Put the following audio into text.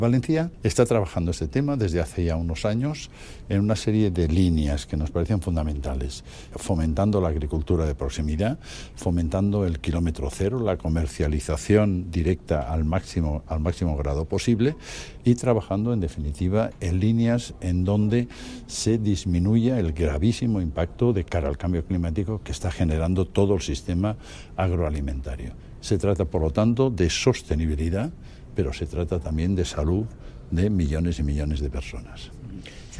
Valencia está trabajando este tema desde hace ya unos años en una serie de líneas que nos parecen fundamentales, fomentando la agricultura de proximidad, fomentando el kilómetro cero, la comercialización directa al máximo grado posible y trabajando en definitiva en líneas en donde se disminuya el gravísimo impacto de cara al cambio climático que está generando todo el sistema agroalimentario. Se trata, por lo tanto, de sostenibilidad, pero se trata también de salud de millones y millones de personas.